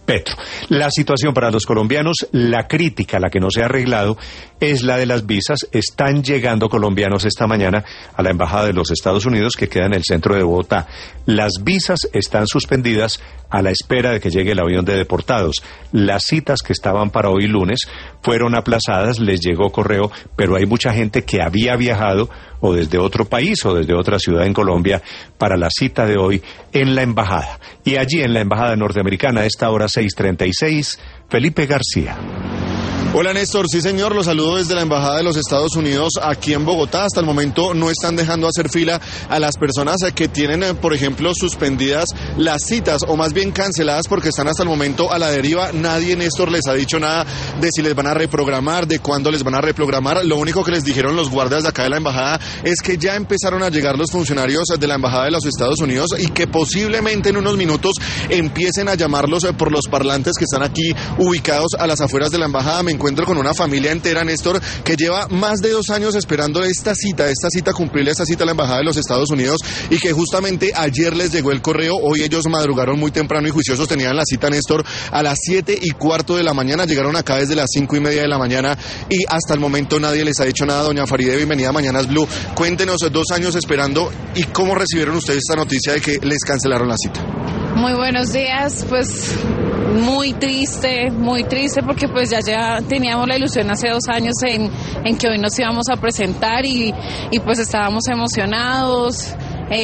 Petro. La situación para los colombianos, la crítica, la que no se ha arreglado, es la de las visas. Están llegando colombianos esta mañana a la Embajada de los Estados Unidos, que queda en el centro de Bogotá. Las visas están suspendidas a la espera de que llegue el avión de deportados. Las citas que estaban para hoy lunes fueron aplazadas, les llegó correo, pero hay mucha gente que había viajado o desde otro país o desde otra ciudad en Colombia para la cita de hoy en la Embajada. Y allí en la Embajada norteamericana a esta hora 6:36, Felipe García. Hola Néstor, sí señor, los saludo desde la Embajada de los Estados Unidos aquí en Bogotá. Hasta el momento no están dejando hacer fila a las personas que tienen, por ejemplo, suspendidas las citas o más bien canceladas porque están hasta el momento a la deriva. Nadie, Néstor, les ha dicho nada de si les van a reprogramar, de cuándo les van a reprogramar. Lo único que les dijeron los guardias de acá de la Embajada es que ya empezaron a llegar los funcionarios de la Embajada de los Estados Unidos y que posiblemente en unos minutos empiecen a llamarlos por los parlantes que están aquí ubicados a las afueras de la Embajada. Me encuentro con una familia entera, Néstor, que lleva más de 2 años esperando esta cita, cumplirle esta cita a la Embajada de los Estados Unidos y que justamente ayer les llegó el correo. Hoy ellos madrugaron muy temprano y juiciosos, tenían la cita, Néstor, a las 7:15 de la mañana, llegaron acá desde las 5:30 de la mañana y hasta el momento nadie les ha dicho nada. Doña Faride, bienvenida a Mañanas Blue. Cuéntenos, 2 años esperando, y cómo recibieron ustedes esta noticia de que les cancelaron la cita. Muy buenos días, pues muy triste porque pues ya teníamos la ilusión hace 2 años en que hoy nos íbamos a presentar y pues estábamos emocionados.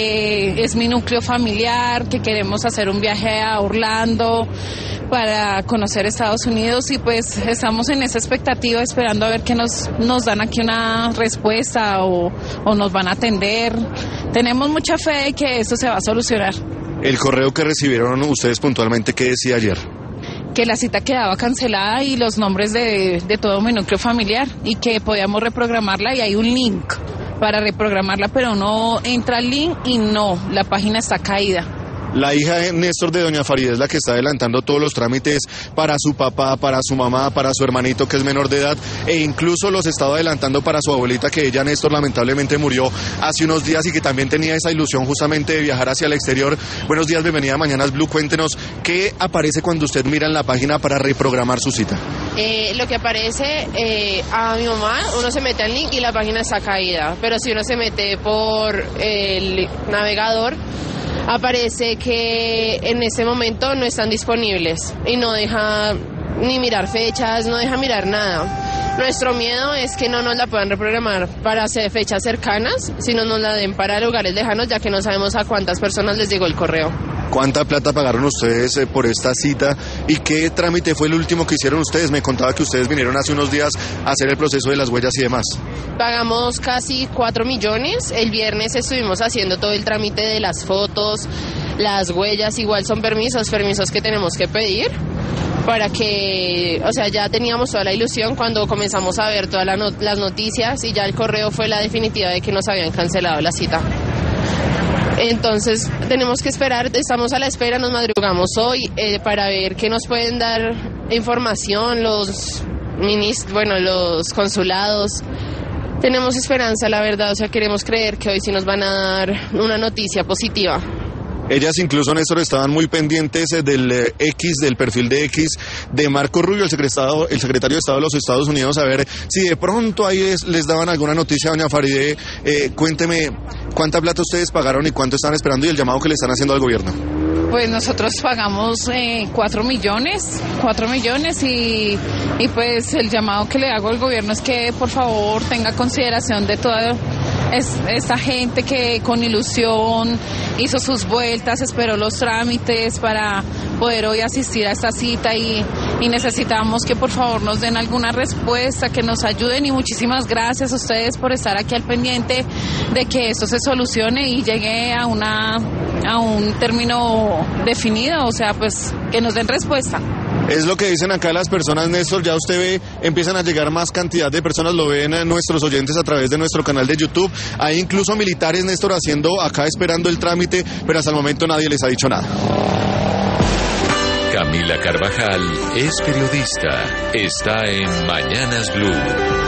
Es mi núcleo familiar, que queremos hacer un viaje a Orlando para conocer Estados Unidos y pues estamos en esa expectativa esperando a ver que nos dan aquí una respuesta o nos van a atender. Tenemos mucha fe de que esto se va a solucionar. El correo que recibieron ustedes puntualmente, ¿qué decía ayer? Que la cita quedaba cancelada y los nombres de todo mi núcleo familiar y que podíamos reprogramarla y hay un link para reprogramarla, pero no entra el link y no, la página está caída. La hija de Néstor, de doña Faride, es la que está adelantando todos los trámites para su papá, para su mamá, para su hermanito que es menor de edad e incluso los estaba adelantando para su abuelita, que ella, Néstor, lamentablemente murió hace unos días y que también tenía esa ilusión justamente de viajar hacia el exterior. Buenos días, bienvenida a Mañanas Blue. Cuéntenos, ¿qué aparece cuando usted mira en la página para reprogramar su cita? Lo que aparece a mi mamá, uno se mete al link y la página está caída, pero si uno se mete por el navegador, aparece que en este momento no están disponibles y no deja ni mirar fechas, no deja mirar nada. Nuestro miedo es que no nos la puedan reprogramar para hacer fechas cercanas, sino nos la den para lugares lejanos, ya que no sabemos a cuántas personas les llegó el correo. ¿Cuánta plata pagaron ustedes por esta cita y qué trámite fue el último que hicieron ustedes? Me contaba que ustedes vinieron hace unos días a hacer el proceso de las huellas y demás. Pagamos casi 4 millones. El viernes estuvimos haciendo todo el trámite de las fotos, las huellas, igual son permisos que tenemos que pedir para que, o sea, ya teníamos toda la ilusión cuando comenzamos a ver todas las noticias y ya el correo fue la definitiva de que nos habían cancelado la cita. Entonces tenemos que esperar, estamos a la espera, nos madrugamos hoy para ver qué nos pueden dar información los consulados. Tenemos esperanza, la verdad, o sea, queremos creer que hoy sí nos van a dar una noticia positiva. Ellas incluso, Néstor, estaban muy pendientes del perfil de X de Marco Rubio, el secretario de Estado de los Estados Unidos, a ver si de pronto ahí les daban alguna noticia. Doña Faride, cuénteme, ¿cuánta plata ustedes pagaron y cuánto están esperando y el llamado que le están haciendo al gobierno? Pues nosotros pagamos 4 millones y pues el llamado que le hago al gobierno es que por favor tenga consideración de toda esta gente que con ilusión hizo sus vueltas, esperó los trámites para poder hoy asistir a esta cita y necesitamos que por favor nos den alguna respuesta, que nos ayuden y muchísimas gracias a ustedes por estar aquí al pendiente de que esto se solucione y llegue a un término definido, o sea, pues que nos den respuesta. Es lo que dicen acá las personas, Néstor. Ya usted ve, empiezan a llegar más cantidad de personas, lo ven nuestros oyentes a través de nuestro canal de YouTube. Hay incluso militares, Néstor, haciendo acá, esperando el trámite, pero hasta el momento nadie les ha dicho nada. Camila Carvajal es periodista. Está en Mañanas Blue.